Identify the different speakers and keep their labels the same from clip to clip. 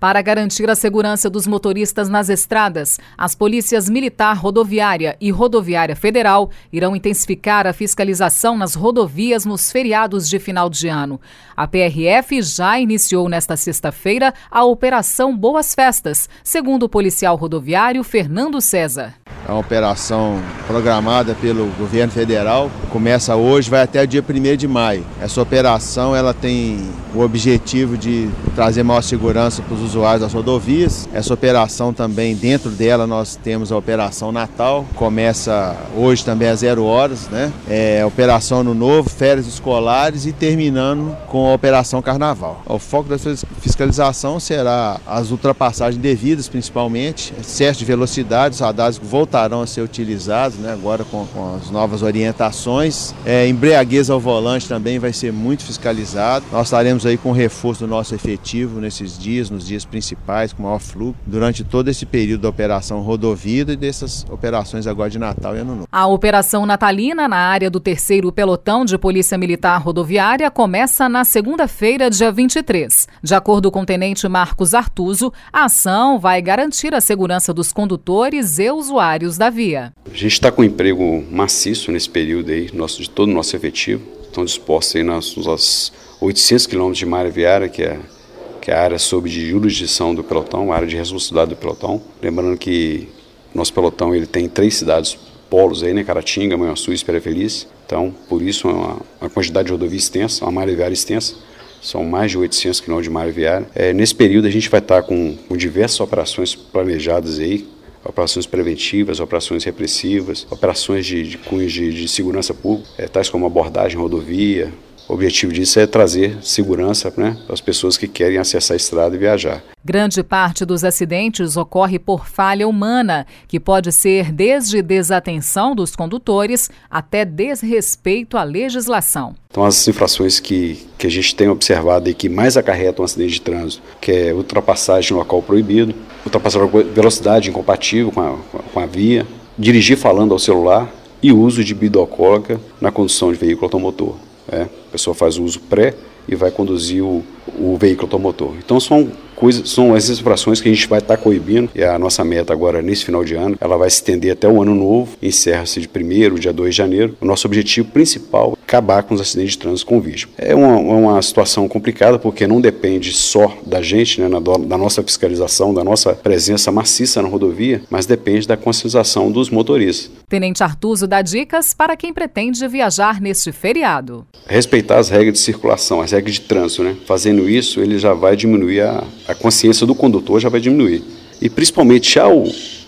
Speaker 1: Para garantir a segurança dos motoristas nas estradas, as polícias Militar Rodoviária e Rodoviária Federal irão intensificar a fiscalização nas rodovias nos feriados de final de ano. A PRF já iniciou nesta sexta-feira a Operação Boas Festas, segundo o policial rodoviário Fernando César.
Speaker 2: É uma operação programada pelo governo federal, começa hoje, vai até o dia 1º de maio. Essa operação ela tem o objetivo de trazer maior segurança para os usuários das rodovias. Essa operação também, dentro dela, nós temos a Operação Natal, começa hoje também às 0 horas, né? Operação Ano Novo, férias escolares e terminando com a Operação Carnaval. O foco da fiscalização será as ultrapassagens devidas, principalmente, excesso de velocidade, os radares voltarão a ser utilizados, né, agora com as novas orientações. Embriaguez ao volante também vai ser muito fiscalizado. Nós estaremos aí com o reforço do nosso efetivo nesses dias, nos dias principais, com maior fluxo, durante todo esse período da Operação Rodovida e dessas operações agora de Natal e Ano Novo.
Speaker 1: A Operação Natalina, na área do 3º Pelotão de Polícia Militar Rodoviária, começa na segunda-feira, dia 23. De acordo com o Tenente Marcos Artuso, a ação vai garantir a segurança dos condutores e usuários da via.
Speaker 3: A gente está com um emprego maciço nesse período aí, de todo o nosso efetivo. Estão dispostos aí nos 800 quilômetros de malha viária, que é a área sob de jurisdição do pelotão, a área de responsabilidade do pelotão. Lembrando que nosso pelotão ele tem 3 cidades polos aí, né? Caratinga, Manhuaçu e Espera Feliz. Então, por isso, é uma quantidade de rodovia extensa, uma malha viária extensa. São mais de 800 quilômetros de malha viária. Nesse período, a gente vai estar com diversas operações planejadas aí, operações preventivas, operações repressivas, operações de cunhos de segurança pública, tais como abordagem em rodovia. O objetivo disso é trazer segurança, né, para as pessoas que querem acessar a estrada e viajar.
Speaker 1: Grande parte dos acidentes ocorre por falha humana, que pode ser desde desatenção dos condutores até desrespeito à legislação.
Speaker 3: Então, as infrações que a gente tem observado e que mais acarretam um acidente de trânsito, que é ultrapassagem no local proibido, ultrapassagem com velocidade incompatível com a via, dirigir falando ao celular e uso de bebida alcoólica na condução de veículo automotor. A pessoa faz o uso pré e vai conduzir o veículo automotor. Então são essas infrações que a gente vai estar coibindo, e a nossa meta agora nesse final de ano, ela vai se estender até o ano novo, encerra-se de 1º, dia 2 de janeiro. O nosso objetivo principal é acabar com os acidentes de trânsito com vítima. É uma situação complicada porque não depende só da gente, né, da nossa fiscalização, da nossa presença maciça na rodovia, mas depende da conscientização dos motoristas.
Speaker 1: Tenente Artuso dá dicas para quem pretende viajar neste feriado.
Speaker 3: Respeitar as regras de circulação, as regras de trânsito, né? Fazendo isso, ele já vai diminuir a consciência do condutor, já vai diminuir. E principalmente ao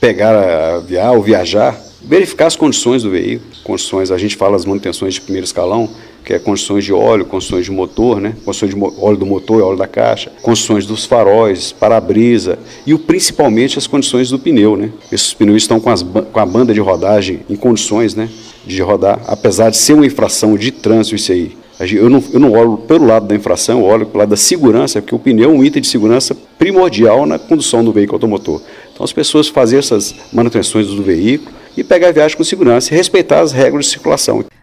Speaker 3: pegar ou viajar, verificar as condições do veículo. A gente fala as manutenções de primeiro escalão, que é condições de óleo, condições de motor, né? Condições de óleo do motor e óleo da caixa, condições dos faróis, para-brisa e principalmente as condições do pneu, né? Esses pneus estão com a banda de rodagem em condições, né, de rodar, apesar de ser uma infração de trânsito isso aí. Eu não olho pelo lado da infração, eu olho pelo lado da segurança, porque o pneu é um item de segurança primordial na condução do veículo automotor. Então as pessoas fazem essas manutenções do veículo e pegar a viagem com segurança e respeitar as regras de circulação.